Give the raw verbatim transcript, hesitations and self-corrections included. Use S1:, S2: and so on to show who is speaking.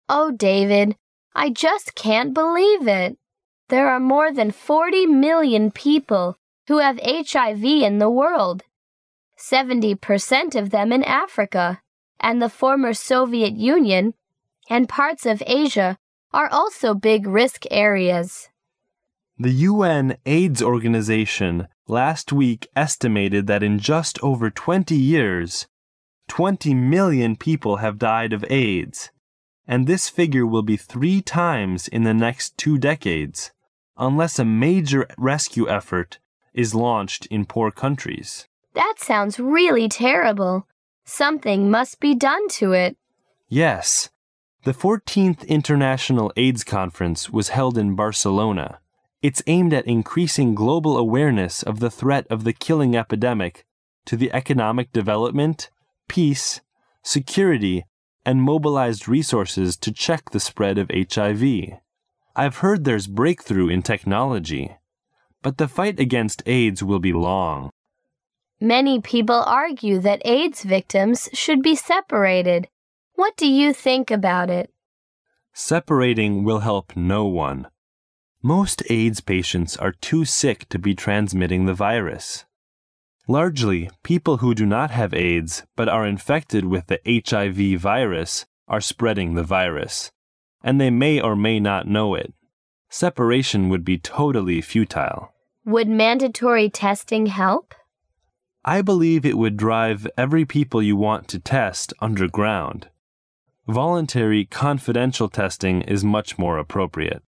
S1: Oh, David, I just can't believe it. There are more than forty million people who have H I V in the world, seventy percent of them in Africa, and the former Soviet Union and parts of Asia are also big risk areas.
S2: The U N AIDS organization last week estimated that in just over twenty years, twenty million people have died of AIDS, and this figure will be three times in the next two decades, unless a major rescue effort is launched in poor countries.
S1: That sounds really terrible. Something must be done to it.
S2: Yes. The fourteenth International AIDS Conference was held in Barcelona. It's aimed at increasing global awareness of the threat of the killing epidemic to the economic development, peace, security, and mobilized resources to check the spread of H I V. I've heard there's breakthrough in technology, but the fight against AIDS will be long.
S1: Many people argue that AIDS victims should be separated. What do you think about it?
S2: Separating will help no one. Most AIDS patients are too sick to be transmitting the virus. Largely, people who do not have AIDS but are infected with the H I V virus are spreading the virus, and they may or may not know it. Separation would be totally futile.
S1: Would mandatory testing help?
S2: I believe it would drive every people you want to test underground. Voluntary, confidential testing is much more appropriate.